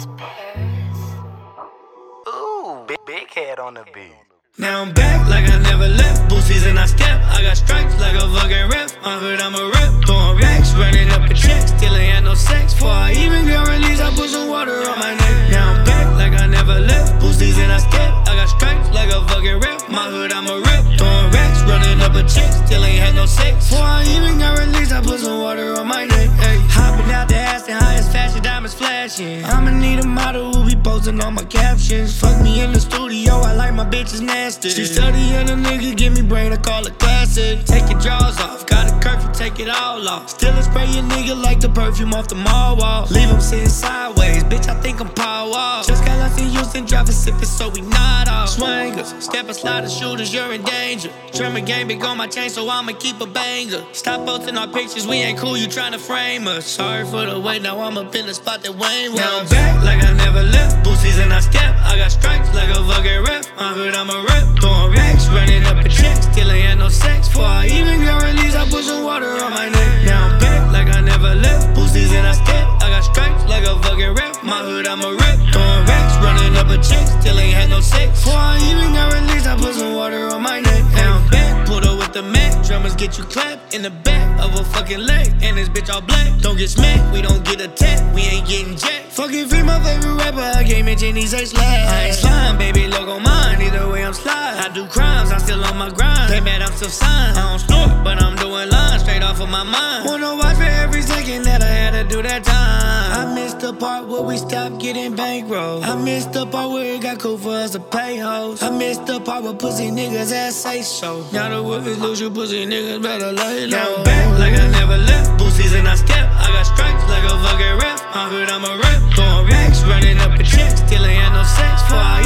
Ooh, big head on the beat. Now I'm back like I never left. Boosies and I step. I got stripes like a fucking ref. On hood, I'm a rep. Throwing racks, running up a check. Still ain't had no sex. Before I even got released, I put some water on my neck. Now I'm back like I never left. Boosies and I step. I got stripes like a fucking ref. My hood, I'm a rep. Throwing racks, running up a check. Still ain't had no sex. Before I even got released, I put some water on my neck. Ay. Hopping out the ass and highest fashion, diamonds flashing. I'ma need a model who be posting all my captions. Fuck me in the studio, I like my bitches nasty. She studying a nigga, give me brain, I call it classic. Take your drawers off, got a curfew, take it all off. Still a spray your nigga like the perfume off the mall wall. Leave him sitting sideways, bitch, I think I'm power off. Just got lost in Houston, driving sipping, so we not off. Swingers, step and slide shooters, you're in danger. Trimmer game big on my chain, so I'ma keep a banger. Stop posting our pictures, we ain't cool, you tryna frame us. Sorry for the wait, now I'm up in the spot that Wayne was. Now I'm back like I never left. Boosies and I step, I got stripes like a fucking ref. On hood, I'm a rep. Throwing racks, running up a check. Still ain't had no sex. Before I even got released, I put some water on my neck. Now I'm back like I never left. Boosies and I step, I got stripes like a fucking rep. My hood, I'm a rep. Throwing racks, running up a check. Still ain't had no sex. Before I even got released, I put some water on my neck. Now I'm back, pulled up with the Mac. Drummers get you clapped in the back of a fucking leg. And this bitch all black. Don't get smacked, we don't get attacked. We ain't getting jacked. Fucking free my favorite rapper, I can't mention these say slide. I ain't slime, baby, logo mine. Either way, I'm slide. I do crimes, I'm still on my grind. They mad, I'm still signed. I don't snort, but I'm doing lines straight off of my mind. Wanna watch for every second that I had to do that time. I missed the part where we stopped getting bankroll. I missed the part where it got cool for us to pay hoes. I missed the part where pussy niggas ass say so. Now the whip is loose, you pussy niggas better lay low. Now I'm back like I never left. Boosies and I step. I got stripes like a fucking ref. On hood, I'm a rep. Throwing racks, running up a check. Still ain't had no sex. Before I